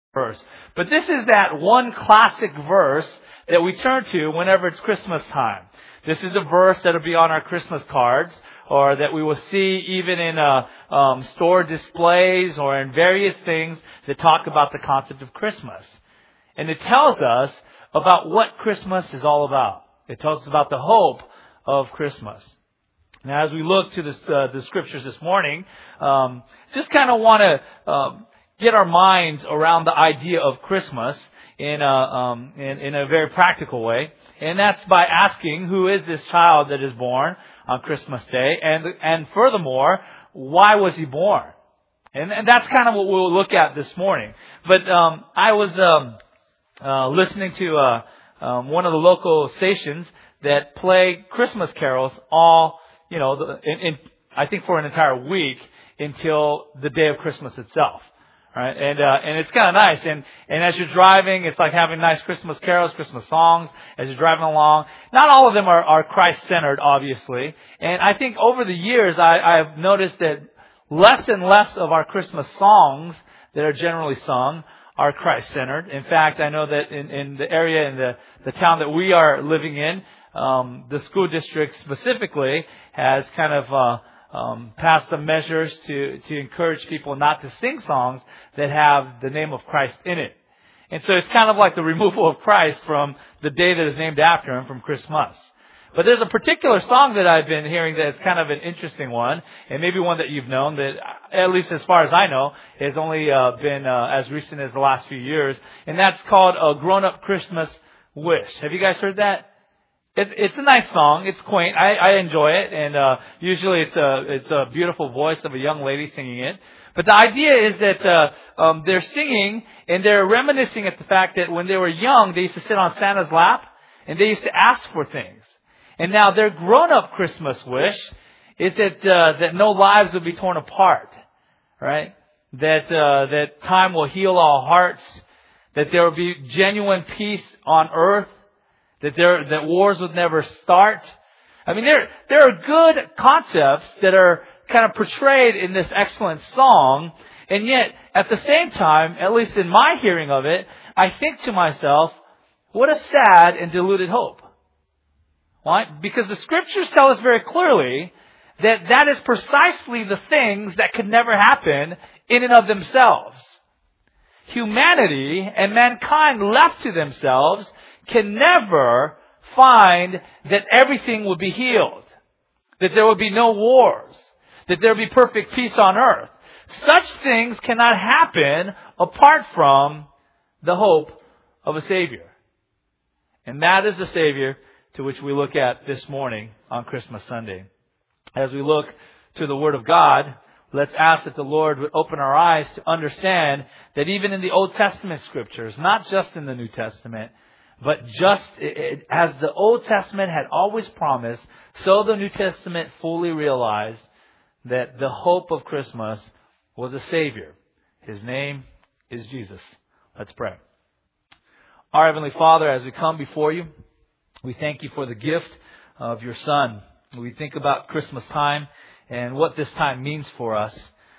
verse. But this is that one classic verse that we turn to whenever it's Christmas time. This is a verse that will be on our Christmas cards, or that we will see even in store displays or in various things that talk about the concept of Christmas. And it tells us about what Christmas is all about. It tells us about the hope of Christmas. Now, as we look to the scriptures this morning, just kind of want to get our minds around the idea of Christmas in a very practical way, and that's by asking, who is this child that is born on Christmas Day, and furthermore, why was he born? And that's kind of what we'll look at this morning. But I was listening to one of the local stations that play Christmas carols all, I think for an entire week until the day of Christmas itself. Right? And it's kind of nice. And as you're driving, it's like having nice Christmas carols, Christmas songs as you're driving along. Not all of them are Christ-centered, obviously. And I think over the years, I've noticed that less and less of our Christmas songs that are generally sung are Christ-centered. In fact, I know that in the area, in the town that we are living in, the school district specifically has kind of passed some measures to encourage people not to sing songs that have the name of Christ in it. And so it's kind of like the removal of Christ from the day that is named after him, from Christmas. But there's a particular song that I've been hearing that's kind of an interesting one, and maybe one that you've known, that, at least as far as I know, has only been as recent as the last few years, and that's called A Grown-Up Christmas Wish. Have you guys heard that? It's a nice song. It's quaint. I enjoy it, and usually it's a beautiful voice of a young lady singing it. But the idea is that they're singing and they're reminiscing at the fact that when they were young, they used to sit on Santa's lap and they used to ask for things. And now their grown-up Christmas wish is that no lives will be torn apart, right? That time will heal all hearts, that there will be genuine peace on earth, that wars would never start. I mean, there are good concepts that are kind of portrayed in this excellent song, and yet at the same time, at least in my hearing of it, I think to myself, what a sad and diluted hope. Why? Because the scriptures tell us very clearly that is precisely the things that could never happen in and of themselves. Humanity and mankind left to themselves can never find that everything will be healed, that there will be no wars, that there will be perfect peace on earth. Such things cannot happen apart from the hope of a Savior. And that is the Savior to which we look at this morning on Christmas Sunday. As we look to the Word of God, let's ask that the Lord would open our eyes to understand that even in the Old Testament scriptures, not just in the New Testament, but just as the Old Testament had always promised, so the New Testament fully realized that the hope of Christmas was a Savior. His name is Jesus. Let's pray. Our Heavenly Father, as we come before you, we thank you for the gift of your Son. We think about Christmas time and what this time means for us.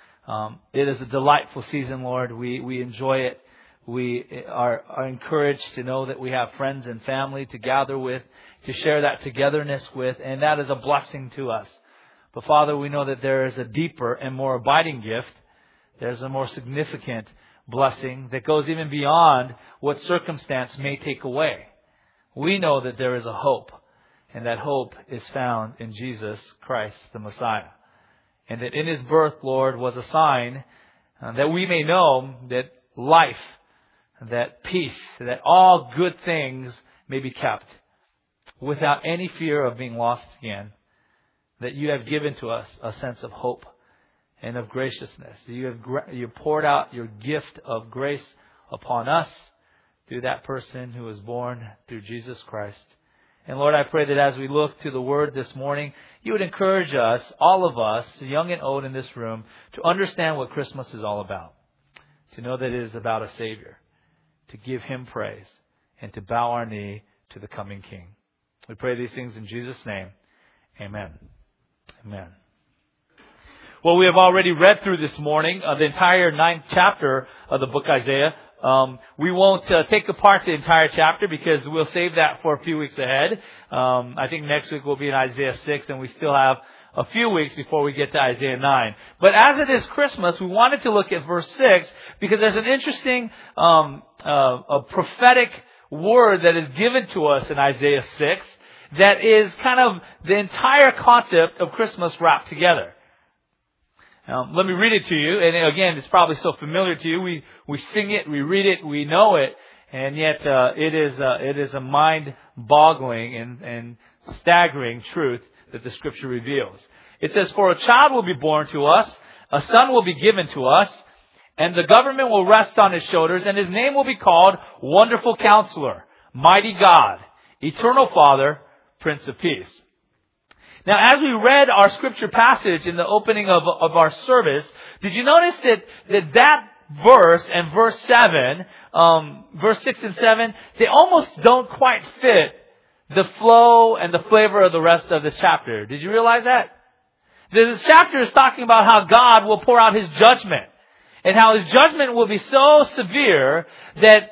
It is a delightful season, Lord. We enjoy it. We are encouraged to know that we have friends and family to gather with, to share that togetherness with, and that is a blessing to us. But Father, we know that there is a deeper and more abiding gift. There's a more significant blessing that goes even beyond what circumstance may take away. We know that there is a hope, and that hope is found in Jesus Christ, the Messiah. And that in His birth, Lord, was a sign that we may know that life, that peace, that all good things may be kept without any fear of being lost again. That you have given to us a sense of hope and of graciousness. You poured out your gift of grace upon us through that person who was born through Jesus Christ. And Lord, I pray that as we look to the Word this morning, you would encourage us, all of us, young and old in this room, to understand what Christmas is all about. To know that it is about a Savior. To give Him praise. And to bow our knee to the coming King. We pray these things in Jesus' name. Amen. Amen. Well, we have already read through this morning the entire 9th chapter of the book Isaiah, We won't take apart the entire chapter because we'll save that for a few weeks ahead. I think next week we'll be in Isaiah 6, and we still have a few weeks before we get to Isaiah 9. But as it is Christmas, we wanted to look at verse 6 because there's an interesting a prophetic word that is given to us in Isaiah 6 that is kind of the entire concept of Christmas wrapped together. Let me read it to you. And again, it's probably so familiar to you. We sing it, we read it, we know it, and yet it is a mind-boggling and staggering truth that the Scripture reveals. It says, "For a child will be born to us, a son will be given to us, and the government will rest on his shoulders, and his name will be called Wonderful Counselor, Mighty God, Eternal Father, Prince of Peace." Now, as we read our Scripture passage in the opening of our service, did you notice that verse and verse 7, verse 6 and 7, they almost don't quite fit the flow and the flavor of the rest of this chapter. Did you realize that? This chapter is talking about how God will pour out His judgment. And how His judgment will be so severe that,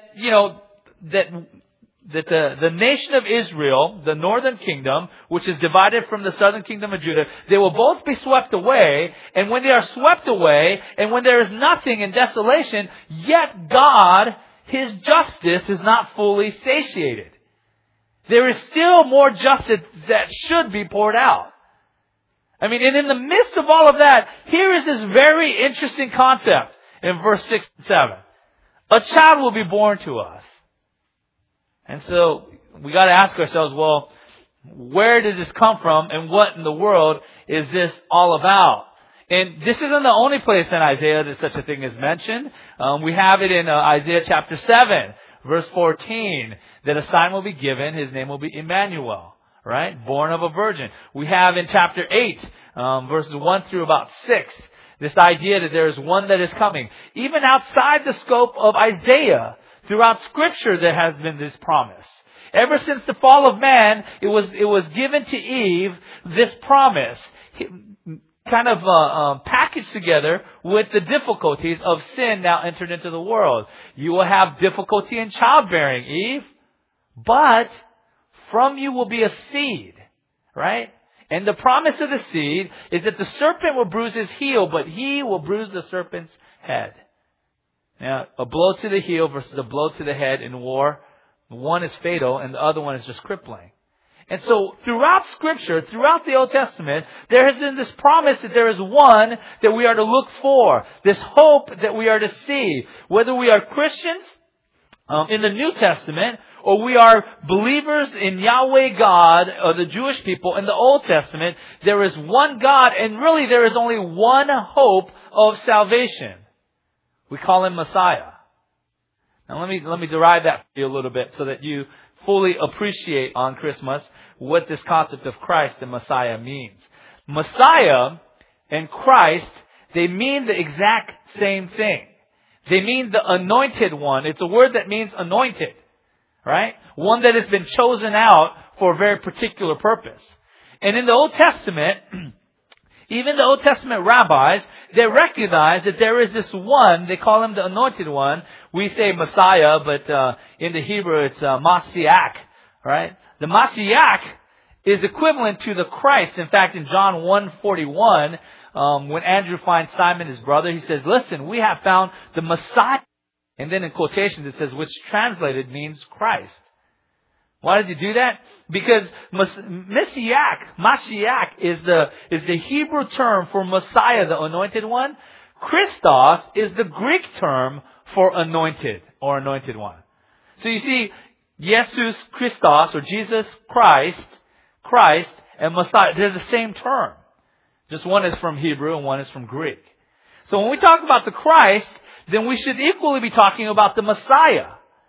that the nation of Israel, the northern kingdom, which is divided from the southern kingdom of Judah, they will both be swept away. And when they are swept away, and when there is nothing in desolation, yet God, His justice is not fully satiated. There is still more justice that should be poured out. I mean, and in the midst of all of that, here is this very interesting concept in verse 6 and 7. A child will be born to us. And so we got to ask ourselves, well, where did this come from, and what in the world is this all about? And this isn't the only place in Isaiah that such a thing is mentioned. We have it in Isaiah chapter 7, verse 14, that a sign will be given, His name will be Emmanuel, right? Born of a virgin. We have in chapter 8, verses 1 through about 6, this idea that there is one that is coming. Even outside the scope of Isaiah, throughout Scripture, there has been this promise. Ever since the fall of man, it was given to Eve this promise, kind of packaged together with the difficulties of sin now entered into the world. You will have difficulty in childbearing, Eve, but from you will be a seed, right? And the promise of the seed is that the serpent will bruise his heel, but he will bruise the serpent's head. Now, a blow to the heel versus a blow to the head in war, one is fatal and the other one is just crippling. And so throughout Scripture, throughout the Old Testament, there has been this promise that there is one that we are to look for, this hope that we are to see. Whether we are Christians in the New Testament, or we are believers in Yahweh God, or the Jewish people in the Old Testament, there is one God, and really there is only one hope of salvation. We call Him Messiah. Now let me derive that for you a little bit so that you fully appreciate on Christmas what this concept of Christ and Messiah means. Messiah and Christ, they mean the exact same thing. They mean the anointed one. It's a word that means anointed, right? One that has been chosen out for a very particular purpose. And in the Old Testament, even the Old Testament rabbis, they recognize that there is this one, they call Him the anointed one. We say Messiah, but in the Hebrew it's Mashiach, right? The Mashiach is equivalent to the Christ. In fact, in John 1:41, when Andrew finds Simon, his brother, he says, "Listen, we have found the Messiah." And then in quotations it says, which translated means Christ. Why does he do that? Because Mashiach is the Hebrew term for Messiah, the anointed one. Christos is the Greek term for anointed or anointed one. So you see, Jesus Christos, or Jesus Christ, and Messiah, they're the same term. Just one is from Hebrew and one is from Greek. So when we talk about the Christ, then we should equally be talking about the Messiah.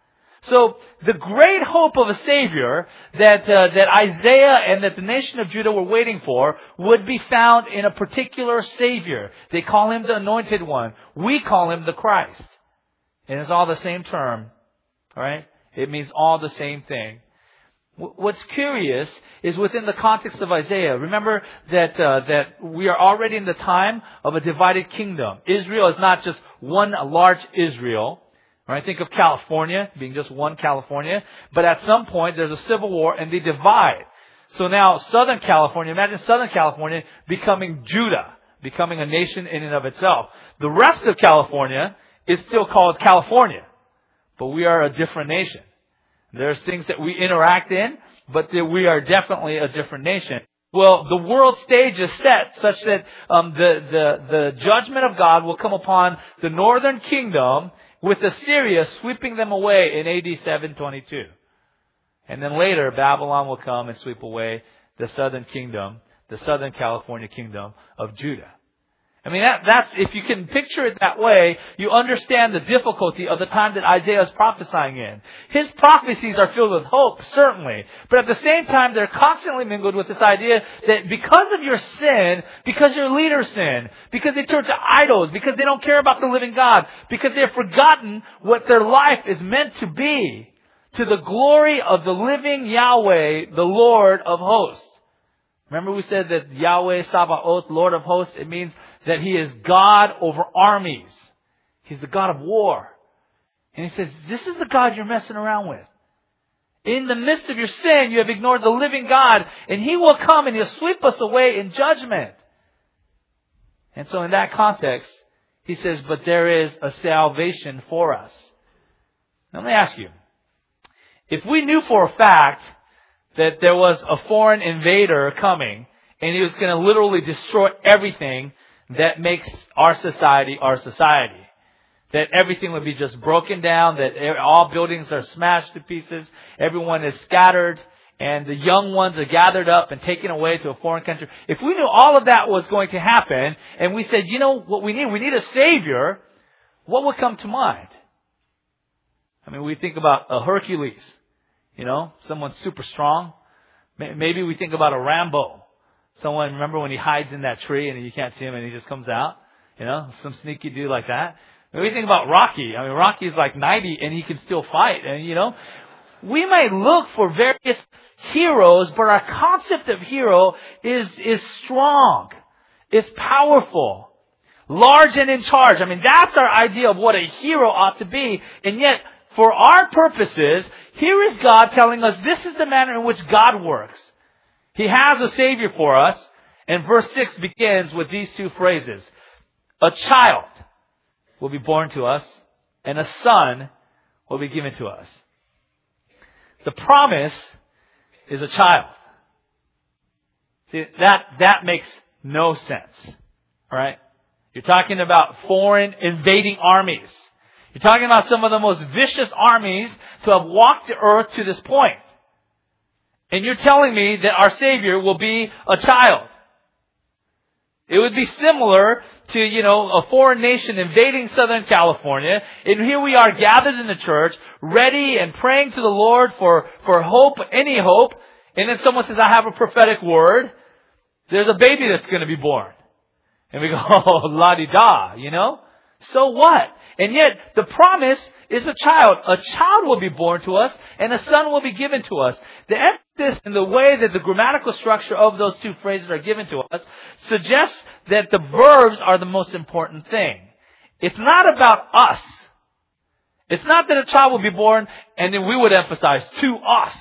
So the great hope of a Savior that Isaiah and that the nation of Judah were waiting for would be found in a particular Savior. They call Him the Anointed One. We call Him the Christ. And it's all the same term, right? It means all the same thing. What's curious is within the context of Isaiah, remember that we are already in the time of a divided kingdom. Israel is not just one large Israel. Right? Think of California being just one California. But at some point, there's a civil war and they divide. So now Southern California, imagine Southern California becoming Judah, becoming a nation in and of itself. The rest of California is still called California, but we are a different nation. There's things that we interact in, but we are definitely a different nation. Well, the world stage is set such that the judgment of God will come upon the northern kingdom with Assyria sweeping them away in AD 722. And then later, Babylon will come and sweep away the southern kingdom, the Southern California kingdom of Judah. I mean, that's, if you can picture it that way, you understand the difficulty of the time that Isaiah is prophesying in. His prophecies are filled with hope, certainly. But at the same time, they're constantly mingled with this idea that because of your sin, because your leaders sin, because they turn to idols, because they don't care about the living God, because they've forgotten what their life is meant to be, to the glory of the living Yahweh, the Lord of hosts. Remember we said that Yahweh Sabaoth, Lord of hosts, it means that He is God over armies. He's the God of war. And He says, this is the God you're messing around with. In the midst of your sin, you have ignored the living God, and He will come and He'll sweep us away in judgment. And so in that context, He says, but there is a salvation for us. Now let me ask you, if we knew for a fact that there was a foreign invader coming, and he was going to literally destroy everything that makes our society, that everything would be just broken down, that all buildings are smashed to pieces, everyone is scattered, and the young ones are gathered up and taken away to a foreign country. If we knew all of that was going to happen, and we said, you know what we need a Savior, what would come to mind? I mean, we think about a Hercules. You know, someone super strong. Maybe we think about a Rambo. Someone, remember when he hides in that tree and you can't see him and he just comes out? You know, some sneaky dude like that. Maybe we think about Rocky. I mean, Rocky's like 90 and he can still fight. And, you know, we might look for various heroes, but our concept of hero is strong, is powerful, large and in charge. I mean, that's our idea of what a hero ought to be. And yet, for our purposes, here is God telling us this is the manner in which God works. He has a Savior for us. And verse 6 begins with these two phrases. A child will be born to us, and a son will be given to us. The promise is a child. See, that makes no sense. All right? You're talking about foreign invading armies. You're talking about some of the most vicious armies to have walked the earth to this point. And you're telling me that our Savior will be a child. It would be similar to, a foreign nation invading Southern California. And here we are gathered in the church, ready and praying to the Lord for hope, any hope. And then someone says, I have a prophetic word. There's a baby that's going to be born. And we go, oh, la-di-da, So what? And yet, the promise is a child. A child will be born to us, and a son will be given to us. The emphasis and the way that the grammatical structure of those two phrases are given to us suggests that the verbs are the most important thing. It's not about us. It's not that a child will be born, and then we would emphasize to us.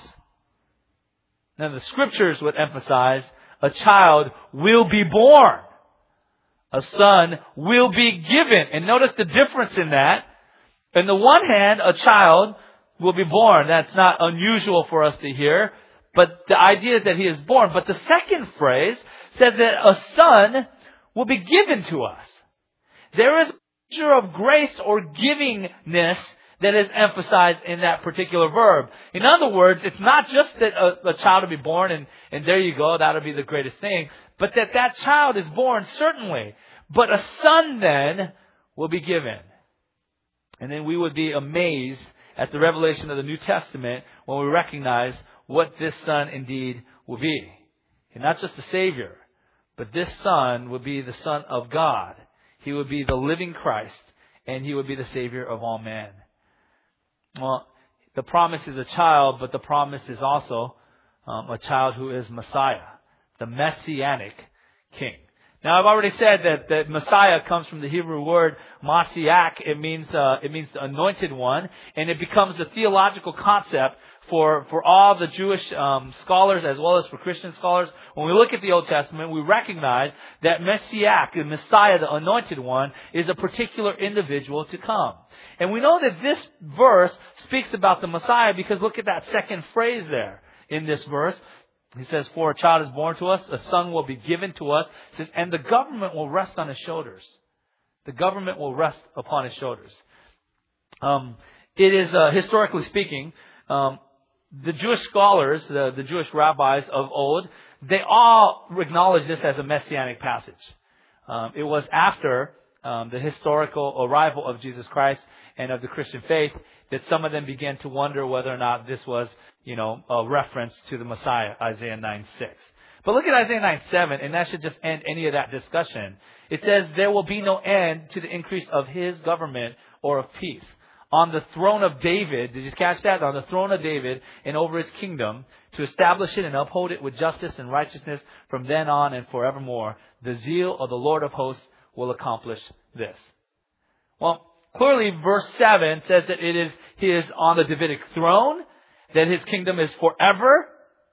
Now, the scriptures would emphasize a child will be born. A son will be given. And notice the difference in that. On the one hand, a child will be born. That's not unusual for us to hear. But the idea is that he is born. But the second phrase says that a son will be given to us. There is a measure of grace or givingness that is emphasized in that particular verb. In other words, it's not just that a child will be born and there you go, that'll be the greatest thing. But that child is born, certainly. But a son then will be given. And then we would be amazed at the revelation of the New Testament when we recognize what this son indeed will be. And not just the Savior, but this son would be the Son of God. He would be the living Christ, and He would be the Savior of all men. Well, the promise is a child, but the promise is also a child who is Messiah, the Messianic King. Now, I've already said that Messiah comes from the Hebrew word Mashiach. It means the anointed one, and it becomes a theological concept for all the Jewish scholars as well as for Christian scholars. When we look at the Old Testament, we recognize that Mashiach, the Messiah, the anointed one, is a particular individual to come. And we know that this verse speaks about the Messiah because look at that second phrase there in this verse. He says, for a child is born to us, a son will be given to us. He says, and the government will rest on his shoulders. The government will rest upon his shoulders. It is, historically speaking, the Jewish scholars, the Jewish rabbis of old, they all acknowledge this as a messianic passage. It was after the historical arrival of Jesus Christ and of the Christian faith that some of them began to wonder whether or not this was, a reference to the Messiah, Isaiah 9:6. But look at Isaiah 9:7, and that should just end any of that discussion. It says, there will be no end to the increase of his government or of peace. On the throne of David, did you catch that? On the throne of David and over his kingdom, to establish it and uphold it with justice and righteousness from then on and forevermore. The zeal of the Lord of hosts will accomplish this. Well, clearly verse 7 says that he is on the Davidic throne, that his kingdom is forever.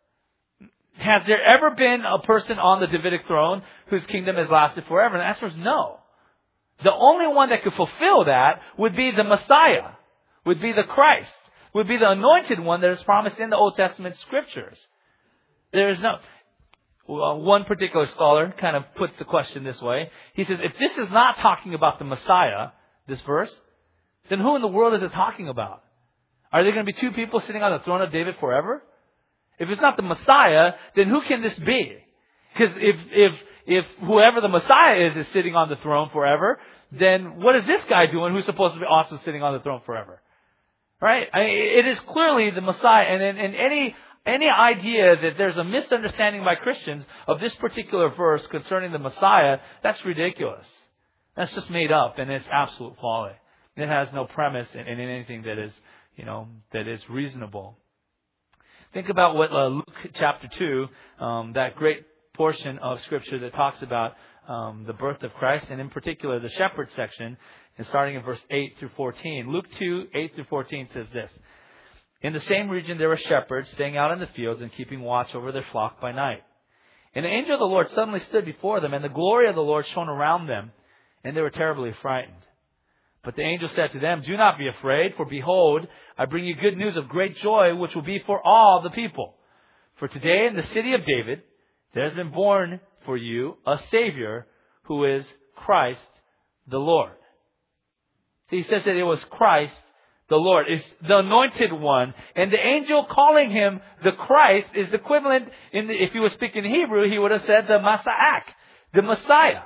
Has there ever been a person on the Davidic throne whose kingdom has lasted forever? And the answer is no. The only one that could fulfill that would be the Messiah, would be the Christ, would be the anointed one that is promised in the Old Testament scriptures. There is no... one particular scholar kind of puts the question this way. He says, if this is not talking about the Messiah, this verse, then who in the world is it talking about? Are there going to be two people sitting on the throne of David forever? If it's not the Messiah, then who can this be? Because if whoever the Messiah is sitting on the throne forever, then what is this guy doing who's supposed to be also sitting on the throne forever? Right? It is clearly the Messiah. And any idea that there's a misunderstanding by Christians of this particular verse concerning the Messiah, that's ridiculous. That's just made up, and it's absolute folly. It has no premise in anything that is, that is reasonable. Think about what Luke chapter 2, that great portion of Scripture that talks about the birth of Christ, and in particular the shepherd section, and starting in verse 8 through 14. Luke 2, 8 through 14 says this. In the same region there were shepherds staying out in the fields and keeping watch over their flock by night. And the angel of the Lord suddenly stood before them, and the glory of the Lord shone around them, and they were terribly frightened. But the angel said to them, do not be afraid, for behold, I bring you good news of great joy, which will be for all the people. For today in the city of David, there has been born for you a Savior who is Christ the Lord. See, he says that it was Christ the Lord. It's the anointed one. And the angel calling him the Christ is equivalent, if he was speaking Hebrew, he would have said the Mashiach, the Messiah.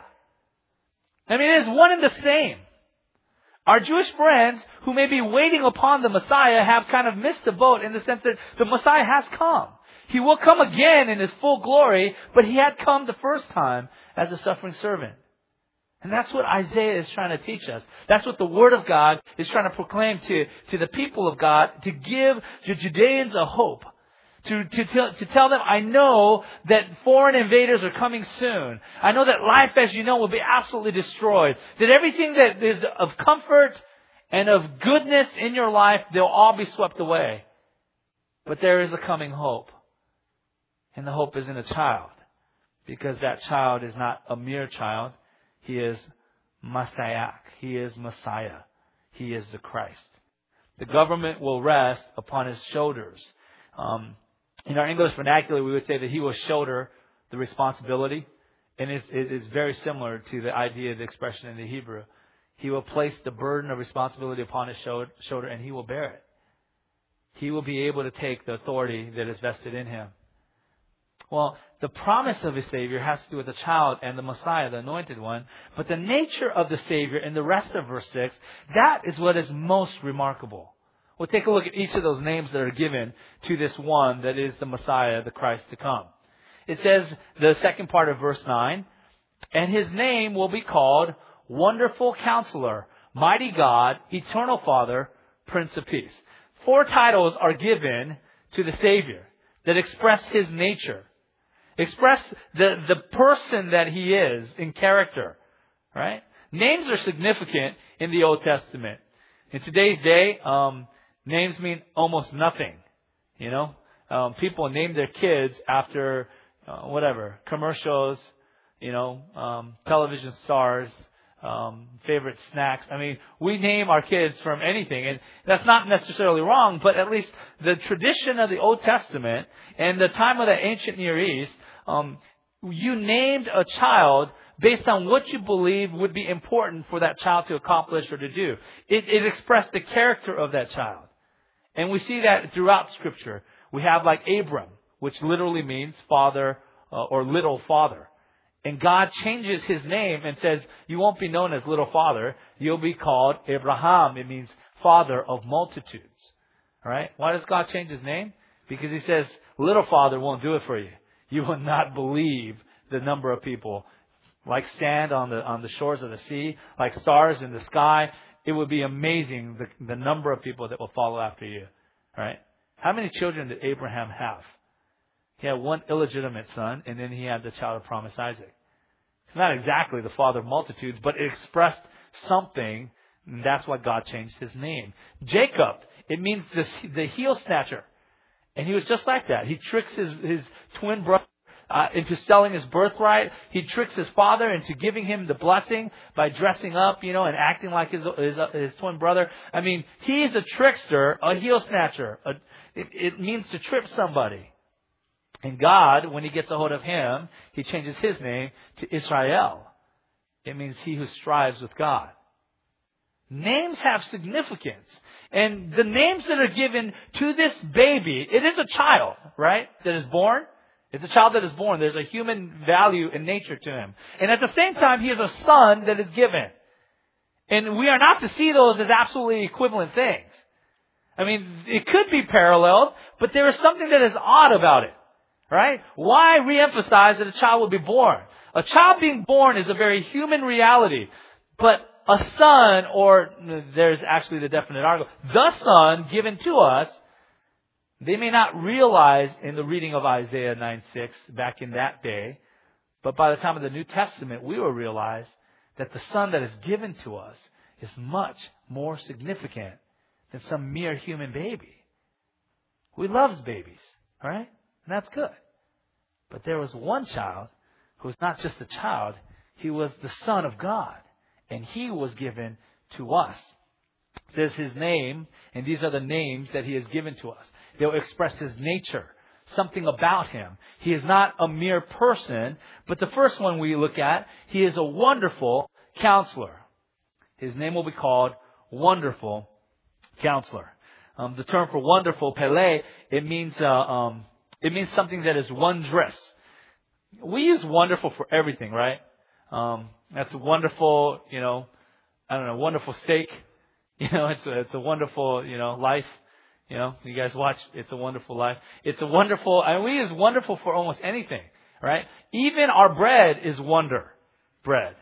I mean, it is one and the same. Our Jewish friends who may be waiting upon the Messiah have kind of missed the boat in the sense that the Messiah has come. He will come again in his full glory, but he had come the first time as a suffering servant. And that's what Isaiah is trying to teach us. That's what the Word of God is trying to proclaim to the people of God, to give the Judeans a hope. To tell them, I know that foreign invaders are coming soon. I know that life, as you know, will be absolutely destroyed. That everything that is of comfort and of goodness in your life, they'll all be swept away. But there is a coming hope. And the hope is in a child. Because that child is not a mere child. He is Mashiach. He is Messiah. He is the Christ. The government will rest upon his shoulders. In our English vernacular, we would say that he will shoulder the responsibility. And it is very similar to the idea, the expression in the Hebrew. He will place the burden of responsibility upon his shoulder and he will bear it. He will be able to take the authority that is vested in him. Well, the promise of a Savior has to do with the child and the Messiah, the anointed one. But the nature of the Savior in the rest of verse 6, that is what is most remarkable. We'll take a look at each of those names that are given to this one that is the Messiah, the Christ to come. It says, the second part of verse 9, and his name will be called Wonderful Counselor, Mighty God, Eternal Father, Prince of Peace. 4 titles are given to the Savior that express his nature. Express the person that He is in character. Right? Names are significant in the Old Testament. In today's day, names mean almost nothing. People name their kids after commercials, television stars, favorite snacks. I mean, we name our kids from anything, and that's not necessarily wrong, but at least the tradition of the Old Testament and the time of the ancient Near East, you named a child based on what you believe would be important for that child to accomplish or to do. It expressed the character of that child. And we see that throughout Scripture. We have like Abram, which literally means father or little father. And God changes his name and says, you won't be known as little father. You'll be called Abraham. It means father of multitudes. All right? Why does God change his name? Because He says, little father won't do it for you. You will not believe the number of people. Like sand on the shores of the sea, like stars in the sky. It would be amazing the number of people that will follow after you. All right? How many children did Abraham have? He had one illegitimate son, and then he had the child of promise, Isaac. It's not exactly the father of multitudes, but it expressed something, and that's why God changed his name. Jacob, it means the heel snatcher. And he was just like that. He tricks his twin brother into selling his birthright. He tricks his father into giving him the blessing by dressing up, and acting like his twin brother. I mean, he's a trickster, a heel snatcher. It means to trip somebody. And God, when He gets a hold of him, He changes his name to Israel. It means he who strives with God. Names have significance. And the names that are given to this baby, it is a child, right, that is born. It's a child that is born. There's a human value and nature to him. And at the same time, he is a son that is given. And we are not to see those as absolutely equivalent things. I mean, it could be paralleled, but there is something that is odd about it. Right? Why reemphasize that a child will be born? A child being born is a very human reality. But a son, or there's actually the definite article, the son given to us, they may not realize in the reading of Isaiah 9:6 back in that day, but by the time of the New Testament, we will realize that the son that is given to us is much more significant than some mere human baby. We love babies, right? And that's good. But there was one child who was not just a child, he was the Son of God. And He was given to us. It says His name, and these are the names that He has given to us. They'll express His nature, something about Him. He is not a mere person, but the first one we look at, He is a wonderful counselor. His name will be called Wonderful Counselor. The term for wonderful, Pele, it means something that is wondrous. We use wonderful for everything, right? That's a wonderful, wonderful steak. It's a wonderful, life. You guys watch It's a Wonderful Life. It's a wonderful, and we use wonderful for almost anything, right? Even our bread is wonder bread.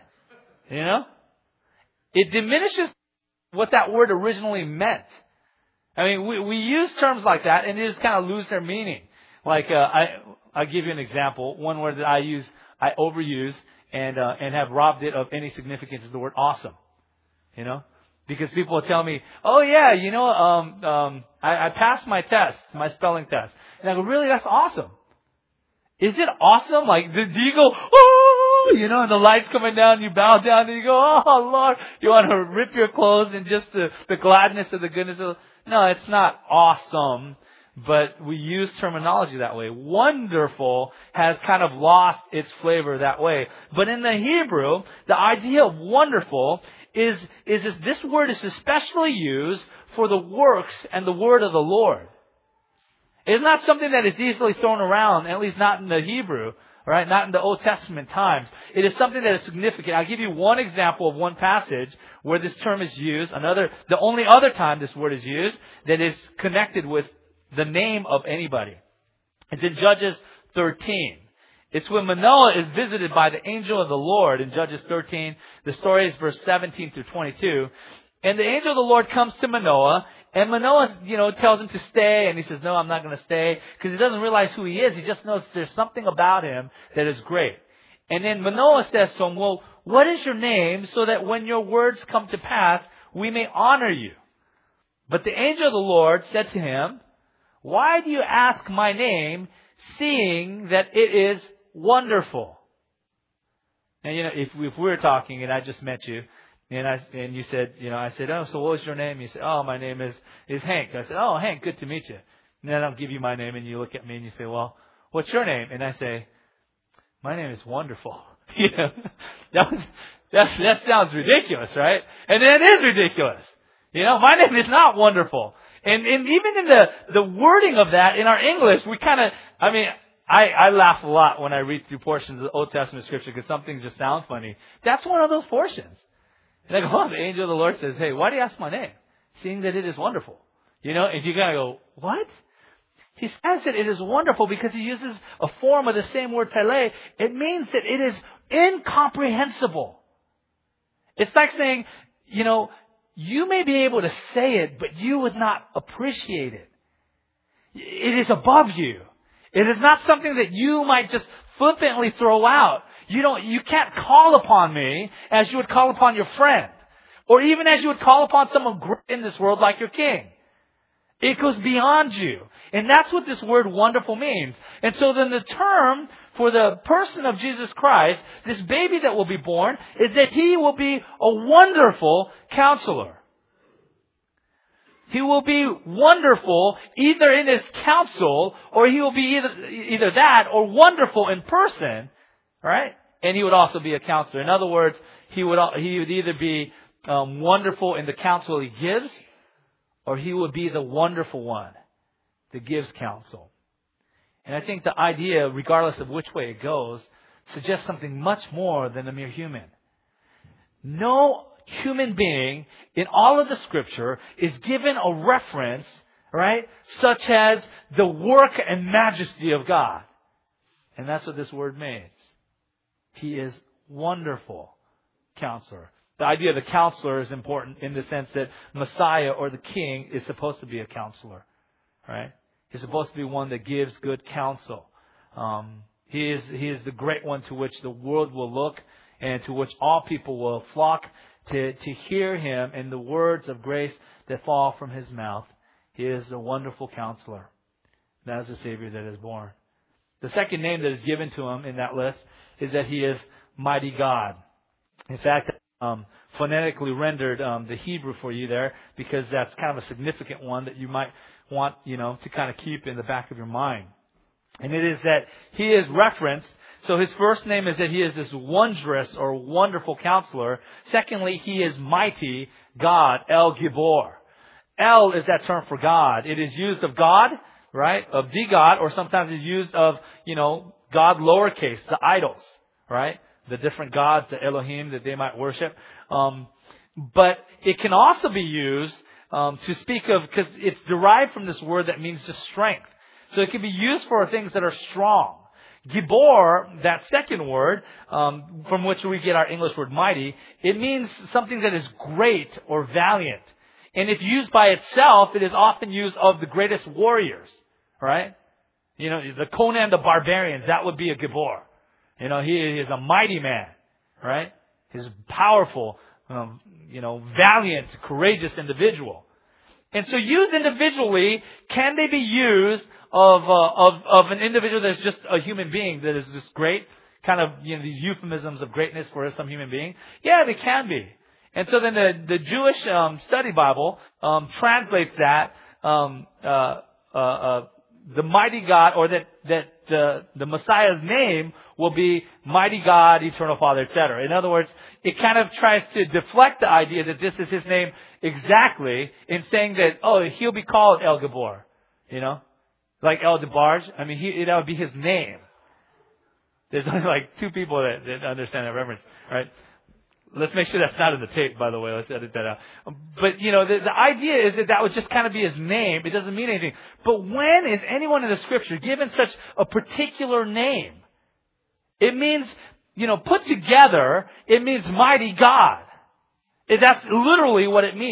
It diminishes what that word originally meant. I mean, we use terms like that and they just kind of lose their meaning. Like, I'll give you an example. One word that I overuse and have robbed it of any significance is the word awesome. Because people will tell me, oh yeah, I passed my test, my spelling test. And I go, really? That's awesome. Is it awesome? Like, do you go, oh, and the lights coming down, you bow down and you go, oh Lord, you want to rip your clothes in just the gladness of the goodness of. No, it's not awesome. But we use terminology that way. Wonderful has kind of lost its flavor that way. But in the Hebrew, the idea of wonderful is this word is especially used for the works and the word of the Lord. It's not something that is easily thrown around, at least not in the Hebrew, right? Not in the Old Testament times. It is something that is significant. I'll give you one example of one passage where this term is used. The only other time this word is used that is connected with the name of anybody. It's in Judges 13. It's when Manoah is visited by the angel of the Lord in Judges 13. The story is verse 17 through 22. And the angel of the Lord comes to Manoah And Manoah, tells him to stay, and he says, no, I'm not going to stay, because he doesn't realize who he is. He just knows there's something about him that is great. And then Manoah says to him, well, what is your name, so that when your words come to pass, we may honor you? But the angel of the Lord said to him, why do you ask my name, seeing that it is wonderful? And if we were talking and I just met you, and you said, I said, oh, so what was your name? You said, oh, my name is Hank. I said, oh, Hank, good to meet you. And then I'll give you my name, and you look at me and you say, well, what's your name? And I say, my name is Wonderful. That sounds ridiculous, right? And it is ridiculous. My name is not Wonderful. And even in the wording of that in our English, we kind of, I laugh a lot when I read through portions of the Old Testament Scripture because some things just sound funny. That's one of those portions. And I go, oh, the angel of the Lord says, hey, why do you ask my name? Seeing that it is wonderful. And you kind of go, what? He says that it is wonderful because he uses a form of the same word, tele. It means that it is incomprehensible. It's like saying, you may be able to say it, but you would not appreciate it. It is above you. It is not something that you might just flippantly throw out. You can't call upon me as you would call upon your friend, or even as you would call upon someone great in this world like your king. It goes beyond you. And that's what this word wonderful means. And so then the term for the person of Jesus Christ, this baby that will be born, is that he will be a wonderful counselor. He will be wonderful either in his counsel, or he will be either that or wonderful in person, right? And he would also be a counselor. In other words, he would either be wonderful in the counsel he gives, or he would be the wonderful one that gives counsel. And I think the idea, regardless of which way it goes, suggests something much more than a mere human. No human being in all of the Scripture is given a reference, right, such as the work and majesty of God. And that's what this word means. He is wonderful counselor. The idea of the counselor is important in the sense that Messiah or the King is supposed to be a counselor, right? He's supposed to be one that gives good counsel. He is the great one to which the world will look and to which all people will flock to hear him and the words of grace that fall from his mouth. He is the wonderful counselor. That is the Savior that is born. The second name that is given to him in that list is that he is mighty God. In fact, phonetically rendered the Hebrew for you there, because that's kind of a significant one that you might want, to kind of keep in the back of your mind. And it is that he is referenced. So his first name is that he is this wondrous or wonderful counselor. Secondly, he is mighty God, El Gibor. El is that term for God. It is used of God, right? Of the God, or sometimes it's used of, God lowercase, the idols, right? The different gods, the Elohim that they might worship. But it can also be used to speak of, because it's derived from this word that means just strength. So it can be used for things that are strong. Gibor, that second word, from which we get our English word mighty, it means something that is great or valiant. And if used by itself, it is often used of the greatest warriors, right? The Conan the Barbarian, that would be a Gibor. He is a mighty man, right? He's a powerful, valiant, courageous individual. And so used individually, can they be used of an individual that's just a human being that is just great? Kind of, these euphemisms of greatness for some human being? Yeah, they can be. And so then the Jewish study Bible translates that the mighty God, or that the Messiah's name will be mighty God, eternal Father, etc. In other words, it kind of tries to deflect the idea that this is his name exactly, in saying that, he'll be called El Gibor, like El DeBarge. That would be his name. There's only like two people that understand that reference, right? Let's make sure that's not in the tape, by the way. Let's edit that out. But, the idea is that would just kind of be his name. It doesn't mean anything. But when is anyone in the Scripture given such a particular name? It means, put together, it means mighty God. That's literally what it means.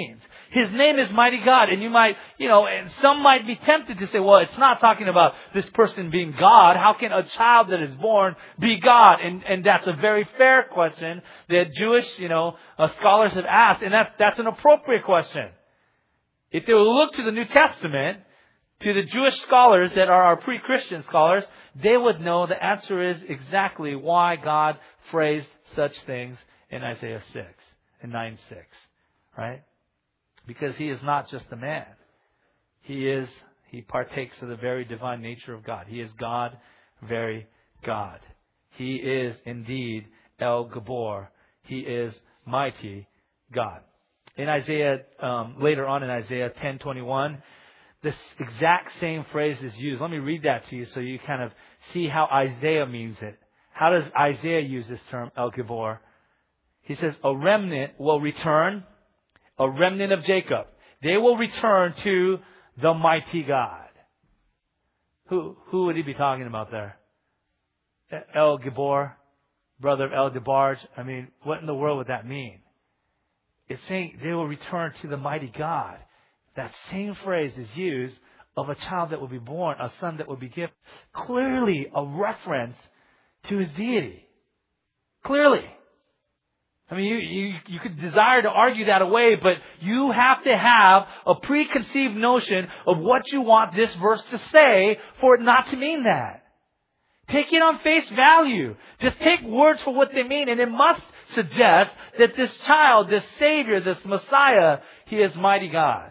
His name is Mighty God. And you might, and some might be tempted to say, well, it's not talking about this person being God. How can a child that is born be God? And that's a very fair question that Jewish, scholars have asked. And that's an appropriate question. If they will look to the New Testament, to the Jewish scholars that are our pre-Christian scholars, they would know the answer is exactly why God phrased such things in Isaiah 6 and 9:6, right? Because He is not just a man. He partakes of the very divine nature of God. He is God, very God. He is indeed El Gabor. He is mighty God. In Isaiah, later on in Isaiah 10:21, this exact same phrase is used. Let me read that to you so you kind of see how Isaiah means it. How does Isaiah use this term, El Gabor? He says, a remnant will return, a remnant of Jacob. They will return to the mighty God. Who would he be talking about there? El Gabor, brother of El DeBarge. I mean, what in the world would that mean? It's saying they will return to the mighty God. That same phrase is used of a child that will be born, a son that will be given. Clearly a reference to His deity. Clearly. I mean, you could desire to argue that away, but you have to have a preconceived notion of what you want this verse to say for it not to mean that. Take it on face value. Just take words for what they mean, and it must suggest that this child, this Savior, this Messiah, He is mighty God.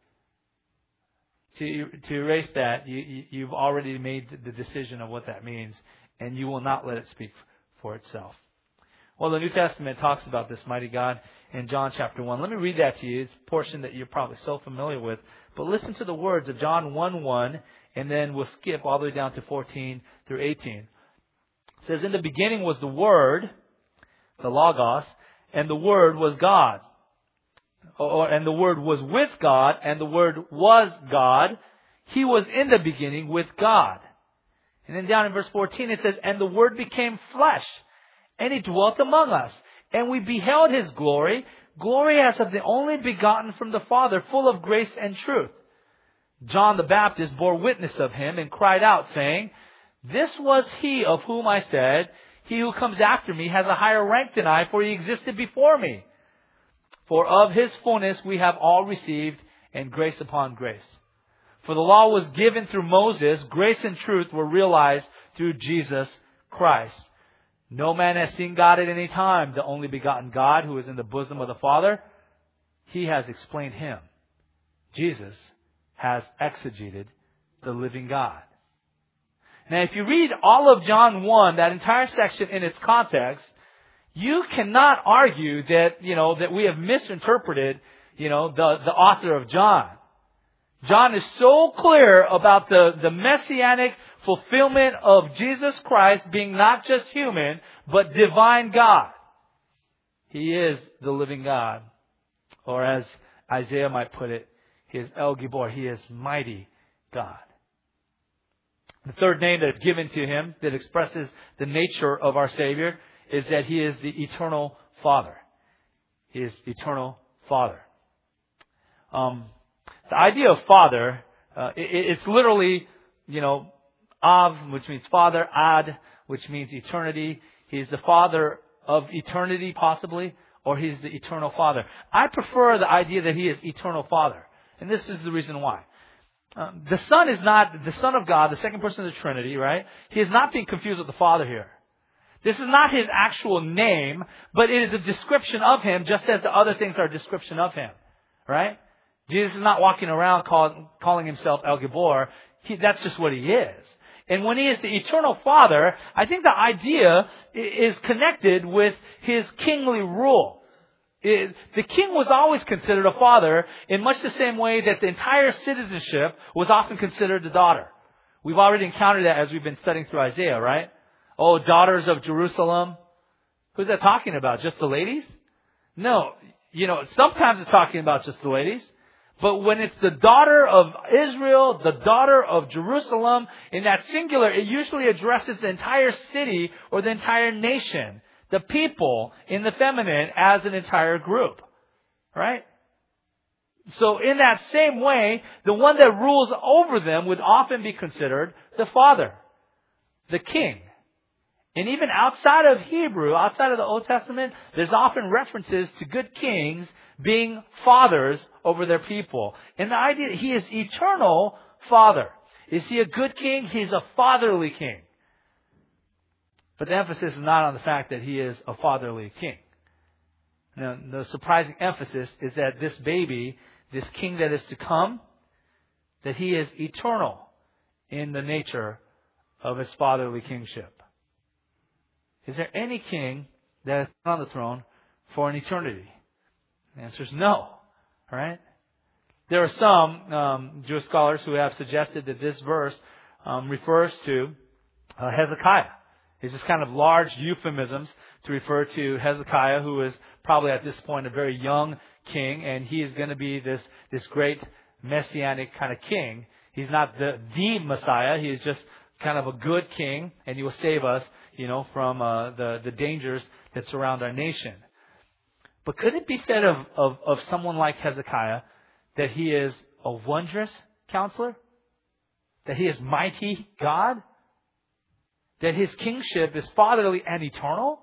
To erase that, you've already made the decision of what that means, and you will not let it speak for itself. Well, the New Testament talks about this mighty God in John chapter 1. Let me read that to you. It's a portion that you're probably so familiar with. But listen to the words of John 1:1, and then we'll skip all the way down to 14 through 18. It says, in the beginning was the Word, the Logos, and the Word was God. And the Word was with God, and the Word was God. He was in the beginning with God. And then down in verse 14 it says, and the Word became flesh, and He dwelt among us. And we beheld His glory, glory as of the only begotten from the Father, full of grace and truth. John the Baptist bore witness of Him and cried out, saying, this was He of whom I said, he who comes after me has a higher rank than I, for He existed before me. For of His fullness we have all received, and grace upon grace. For the law was given through Moses, grace and truth were realized through Jesus Christ. No man has seen God at any time. The only begotten God who is in the bosom of the Father, He has explained Him. Jesus has exegeted the living God. Now, if you read all of John 1, that entire section in its context, you cannot argue that, that we have misinterpreted, the author of John. John is so clear about the messianic fulfillment of Jesus Christ being not just human, but divine God. He is the living God. Or as Isaiah might put it, He is El Gibor. He is mighty God. The third name that is given to Him that expresses the nature of our Savior is that He is the eternal Father. He is eternal Father. The idea of Father, it's literally, Av, which means Father, Ad, which means eternity. He's the Father of eternity, possibly, or He's the eternal Father. I prefer the idea that He is eternal Father. And this is the reason why. The Son is not the Son of God, the second person of the Trinity, right? He is not being confused with the Father here. This is not His actual name, but it is a description of Him, just as the other things are a description of Him, right? Jesus is not walking around calling Himself El Gibor. That's just what He is. And when He is the eternal Father, I think the idea is connected with His kingly rule. The king was always considered a father in much the same way that the entire citizenship was often considered the daughter. We've already encountered that as we've been studying through Isaiah, right? Oh, daughters of Jerusalem. Who's that talking about? Just the ladies? No. Sometimes it's talking about just the ladies. But when it's the daughter of Israel, the daughter of Jerusalem, in that singular, it usually addresses the entire city or the entire nation. The people in the feminine as an entire group. Right? So in that same way, the one that rules over them would often be considered the father, the king. And even outside of Hebrew, outside of the Old Testament, there's often references to good kings being fathers over their people. And the idea that he is eternal father. Is he a good king? He's a fatherly king. But the emphasis is not on the fact that he is a fatherly king. Now, the surprising emphasis is that this baby, this king that is to come, that he is eternal in the nature of his fatherly kingship. Is there any king that is on the throne for an eternity? The answer is no. All right? There are some Jewish scholars who have suggested that this verse refers to Hezekiah. It's just kind of large euphemisms to refer to Hezekiah, who is probably at this point a very young king, and he is going to be this great messianic kind of king. He's not the Messiah. He is just kind of a good king, and he will save us, from the dangers that surround our nation. But could it be said of someone like Hezekiah that he is a wondrous counselor? That he is mighty God? That his kingship is fatherly and eternal?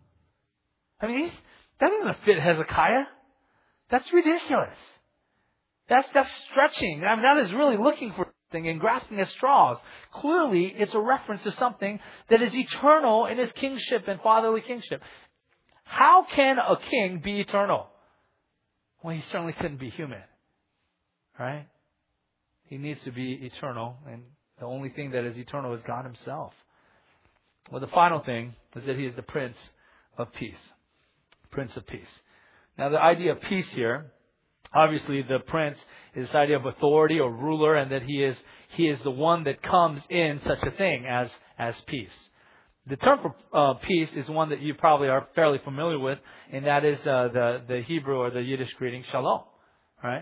I mean, that doesn't fit Hezekiah. That's ridiculous. That's stretching. I mean, that is really looking for something and grasping at straws. Clearly, it's a reference to something that is eternal in his kingship and fatherly kingship. How can a king be eternal? Well, he certainly couldn't be human. Right? He needs to be eternal, and the only thing that is eternal is God himself. Well, the final thing is that he is the Prince of Peace. Prince of Peace. Now, the idea of peace here, obviously the prince is this idea of authority or ruler, and that he is the one that comes in such a thing as peace. The term for peace is one that you probably are fairly familiar with, and that is the Hebrew or the Yiddish greeting, shalom. Right?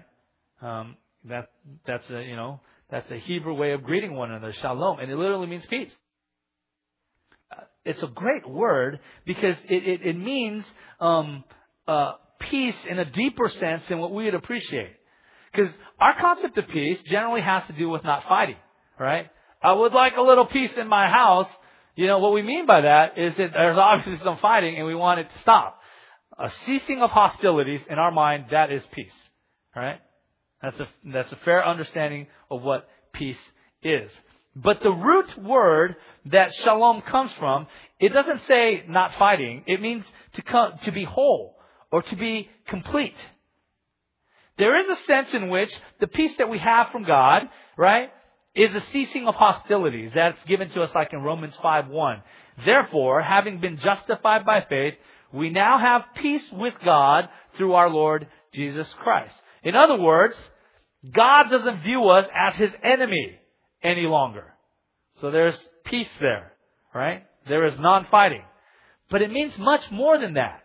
That's the Hebrew way of greeting one another, shalom, and it literally means peace. It's a great word because it means peace in a deeper sense than what we would appreciate. Because our concept of peace generally has to do with not fighting, right? I would like a little peace in my house. What we mean by that is that there's obviously some fighting and we want it to stop. A ceasing of hostilities in our mind, that is peace, right? That's a fair understanding of what peace is. But the root word that shalom comes from, it doesn't say not fighting. It means to be whole or to be complete. There is a sense in which the peace that we have from God, right, is a ceasing of hostilities. That's given to us like in Romans 5:1. Therefore, having been justified by faith, we now have peace with God through our Lord Jesus Christ. In other words, God doesn't view us as his enemy any longer. So there's peace there, right? There is non-fighting. But it means much more than that.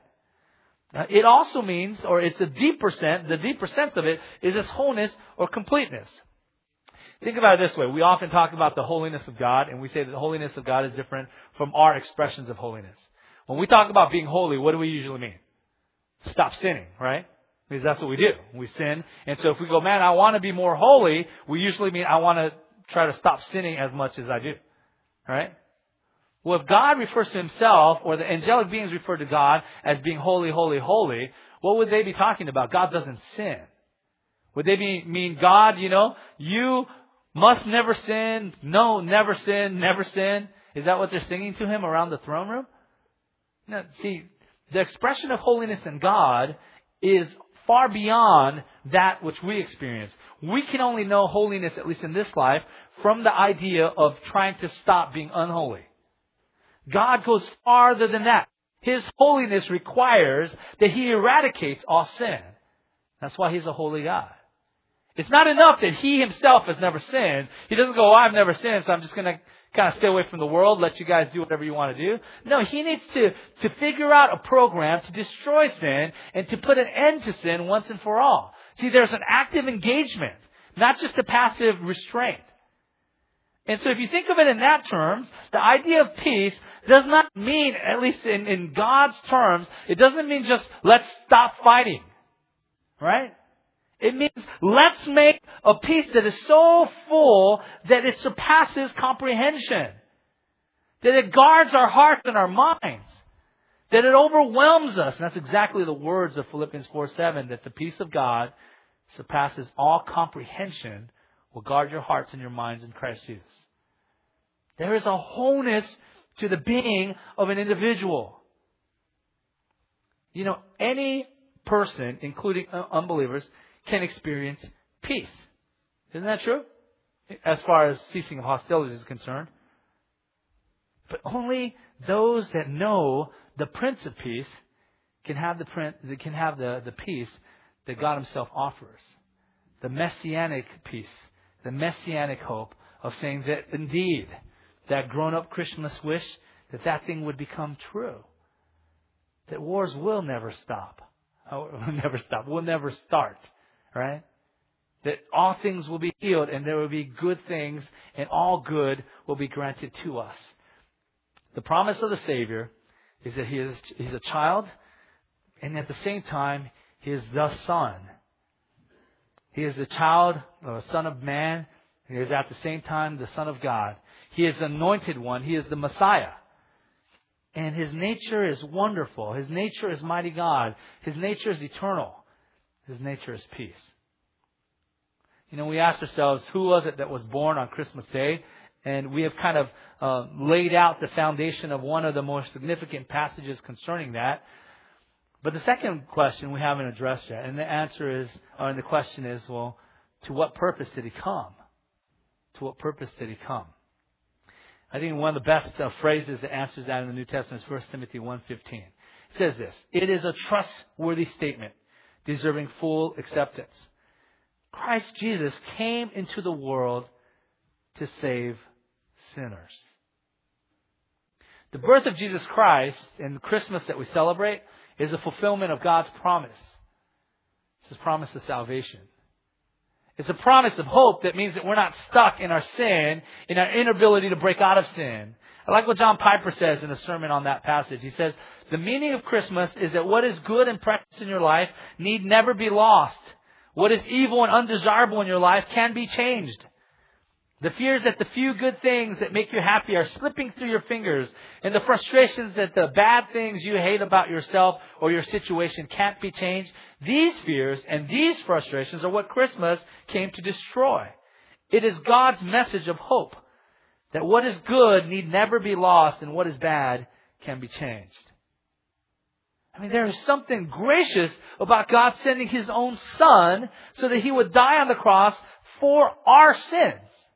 It also means, or it's the deeper sense of it is this wholeness or completeness. Think about it this way. We often talk about the holiness of God, and we say that the holiness of God is different from our expressions of holiness. When we talk about being holy, what do we usually mean? Stop sinning, right? Because that's what we do. We sin. And so if we go, man, I want to be more holy, we usually mean I want to try to stop sinning as much as I do. Right? Well, if God refers to himself, or the angelic beings refer to God as being holy, holy, holy, what would they be talking about? God doesn't sin. Would they mean God, you must never sin, no, never sin, never sin? Is that what they're singing to him around the throne room? No, see, the expression of holiness in God is far beyond that which we experience. We can only know holiness, at least in this life, from the idea of trying to stop being unholy. God goes farther than that. His holiness requires that he eradicates all sin. That's why he's a holy God. It's not enough that he himself has never sinned. He doesn't go, I've never sinned, so I'm just going to kind of stay away from the world, let you guys do whatever you want to do. No, he needs to figure out a program to destroy sin and to put an end to sin once and for all. See, there's an active engagement, not just a passive restraint. And so if you think of it in that terms, the idea of peace does not mean, at least in God's terms, it doesn't mean just let's stop fighting. Right? It means let's make a peace that is so full that it surpasses comprehension. That it guards our hearts and our minds. That it overwhelms us. And that's exactly the words of Philippians 4:7, that the peace of God surpasses all comprehension, will guard your hearts and your minds in Christ Jesus. There is a wholeness to the being of an individual. You know, any person, including unbelievers, can experience peace. Isn't that true? As far as ceasing of hostilities is concerned. But only those that know the Prince of Peace can have the peace that God Himself offers. The messianic peace, the messianic hope of saying that indeed, that grown-up Christmas wish, that thing would become true. That wars will never stop. Will never start. Right? That all things will be healed and there will be good things and all good will be granted to us. The promise of the Savior is that He's a child, and at the same time, He is the Son. He is the child or a Son of Man. He is at the same time the Son of God. He is the anointed one. He is the Messiah. And His nature is wonderful. His nature is mighty God. His nature is eternal. His nature is peace. You know, we asked ourselves, who was it that was born on Christmas Day? And we have kind of laid out the foundation of one of the most significant passages concerning that. But the second question we haven't addressed yet. And the answer is, or the question is, well, to what purpose did He come? To what purpose did He come? I think one of the best phrases that answers that in the New Testament is 1 Timothy 1:15. It says this: it is a trustworthy statement, deserving full acceptance. Christ Jesus came into the world to save sinners. The birth of Jesus Christ and the Christmas that we celebrate is a fulfillment of God's promise. It's His promise of salvation. It's a promise of hope that means that we're not stuck in our sin, in our inability to break out of sin. I like what John Piper says in a sermon on that passage. He says, the meaning of Christmas is that what is good and precious in your life need never be lost. What is evil and undesirable in your life can be changed. The fears that the few good things that make you happy are slipping through your fingers, and the frustrations that the bad things you hate about yourself or your situation can't be changed. These fears and these frustrations are what Christmas came to destroy. It is God's message of hope that what is good need never be lost and what is bad can be changed. I mean, there is something gracious about God sending His own Son so that He would die on the cross for our sins.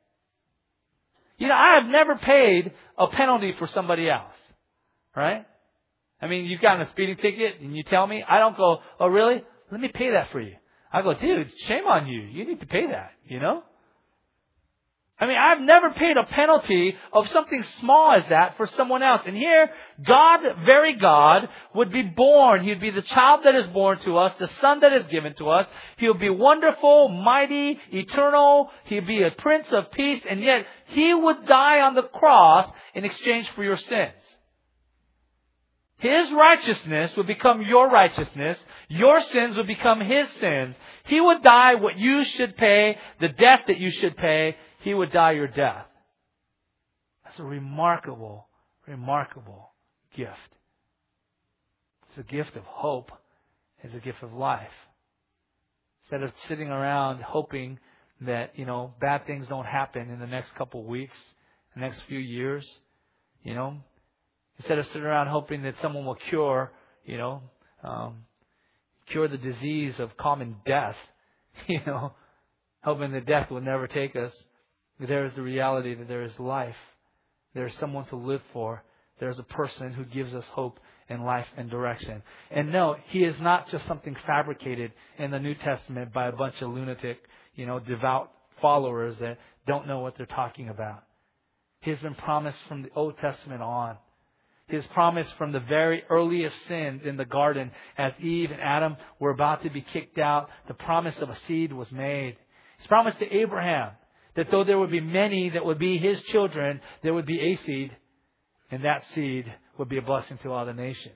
You know, I have never paid a penalty for somebody else. Right? I mean, you've gotten a speeding ticket and you tell me, I don't go, oh really? Let me pay that for you. I go, dude, shame on you. You need to pay that, you know? I mean, I've never paid a penalty of something small as that for someone else. And here, God, very God, would be born. He would be the child that is born to us, the Son that is given to us. He would be wonderful, mighty, eternal. He would be a Prince of Peace. And yet, He would die on the cross in exchange for your sins. His righteousness would become your righteousness. Your sins would become His sins. He would die what you should pay, the death that you should pay. He would die your death. That's a remarkable, remarkable gift. It's a gift of hope. It's a gift of life. Instead of sitting around hoping that, you know, bad things don't happen in the next couple of weeks, the next few years, you know, instead of sitting around hoping that someone will cure the disease of common death, you know, hoping that death will never take us. There is the reality that there is life. There is someone to live for. There is a person who gives us hope and life and direction. And no, He is not just something fabricated in the New Testament by a bunch of lunatic, you know, devout followers that don't know what they're talking about. He has been promised from the Old Testament on. His promise from the very earliest sins in the garden as Eve and Adam were about to be kicked out. The promise of a seed was made. He's promised to Abraham that though there would be many that would be his children, there would be a seed, and that seed would be a blessing to all the nations.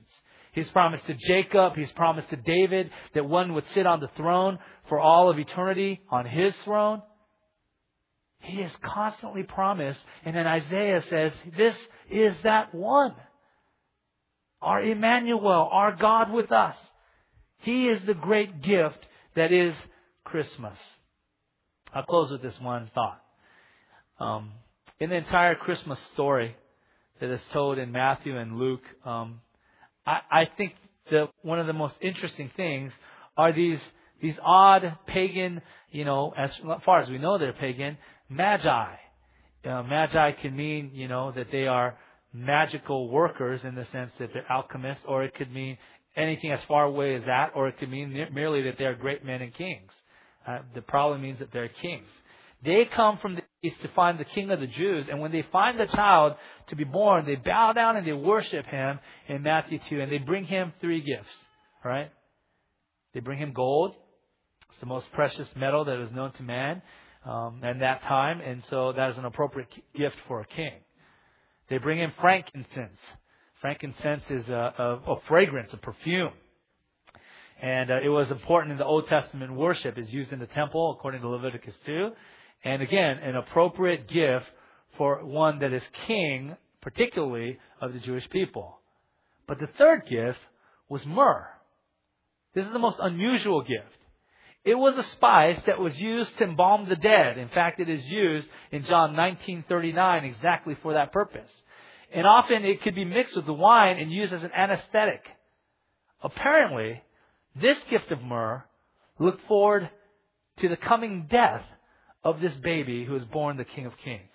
He's promised to Jacob. He's promised to David that one would sit on the throne for all of eternity on His throne. He is constantly promised. And then Isaiah says, this is that one. Our Emmanuel, our God with us. He is the great gift that is Christmas. I'll close with this one thought. In the entire Christmas story that is told in Matthew and Luke, I think that one of the most interesting things are these odd pagan, as far as we know they're pagan, magi. Magi can mean, that they are magical workers in the sense that they're alchemists, or it could mean anything as far away as that, or it could mean merely that they're great men and kings. That probably means that they're kings. They come from the east to find the King of the Jews, and when they find the child to be born, they bow down and they worship Him in Matthew 2, and they bring Him 3 gifts, right? They bring Him gold. It's the most precious metal that was known to man at that time, and so that is an appropriate gift for a king. They bring Him frankincense. Frankincense is a fragrance, a perfume. And it was important in the Old Testament worship. It's used in the temple according to Leviticus 2. And again, an appropriate gift for one that is king, particularly of the Jewish people. But the third gift was myrrh. This is the most unusual gift. It was a spice that was used to embalm the dead. In fact, it is used in John 19:39 exactly for that purpose. And often it could be mixed with the wine and used as an anesthetic. Apparently, this gift of myrrh looked forward to the coming death of this baby who is born the King of Kings.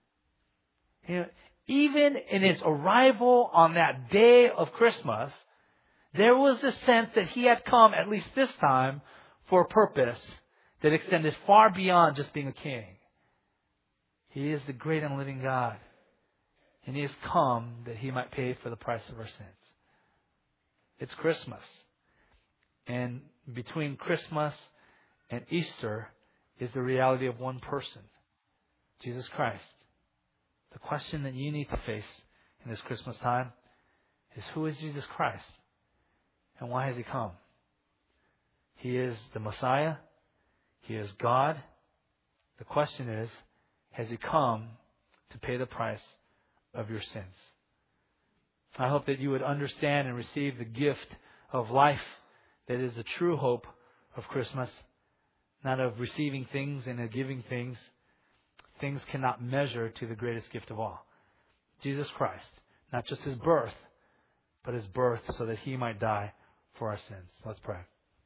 Even in His arrival on that day of Christmas, there was a sense that He had come, at least this time, for a purpose that extended far beyond just being a king. He is the great and living God. And He has come that He might pay for the price of our sins. It's Christmas. And between Christmas and Easter is the reality of one person, Jesus Christ. The question that you need to face in this Christmas time is, who is Jesus Christ? And why has He come? He is the Messiah. He is God. The question is, has He come to pay the price of your sins? I hope that you would understand and receive the gift of life that is the true hope of Christmas, not of receiving things and of giving things. Things cannot measure to the greatest gift of all, Jesus Christ. Not just His birth, but His birth so that He might die for our sins. Let's pray.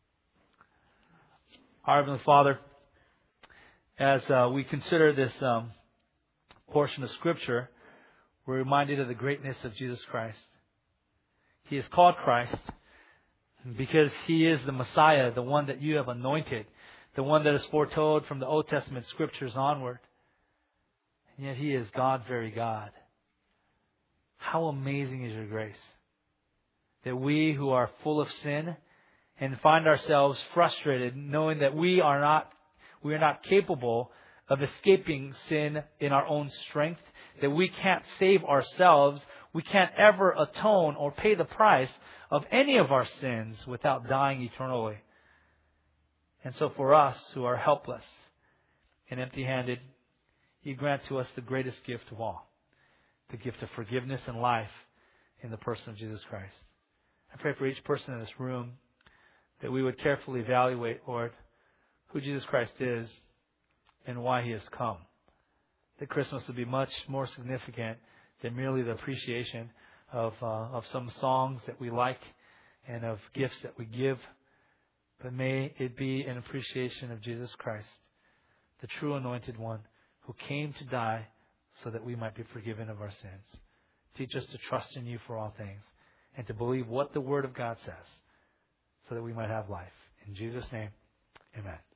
Our Heavenly Father, as we consider this portion of Scripture, we're reminded of the greatness of Jesus Christ. He is called Christ because He is the Messiah, the one that You have anointed, the one that is foretold from the Old Testament Scriptures onward. And yet He is God, very God. How amazing is Your grace, that we who are full of sin and find ourselves frustrated knowing that we are not capable of escaping sin in our own strength, that we can't save ourselves, we can't ever atone or pay the price of any of our sins without dying eternally. And so for us who are helpless and empty-handed, You grant to us the greatest gift of all, the gift of forgiveness and life in the person of Jesus Christ. I pray for each person in this room that we would carefully evaluate, Lord, who Jesus Christ is and why He has come. That Christmas would be much more significant than merely the appreciation of some songs that we like and of gifts that we give. But may it be an appreciation of Jesus Christ, the true anointed one who came to die so that we might be forgiven of our sins. Teach us to trust in You for all things and to believe what the Word of God says so that we might have life. In Jesus' name, amen.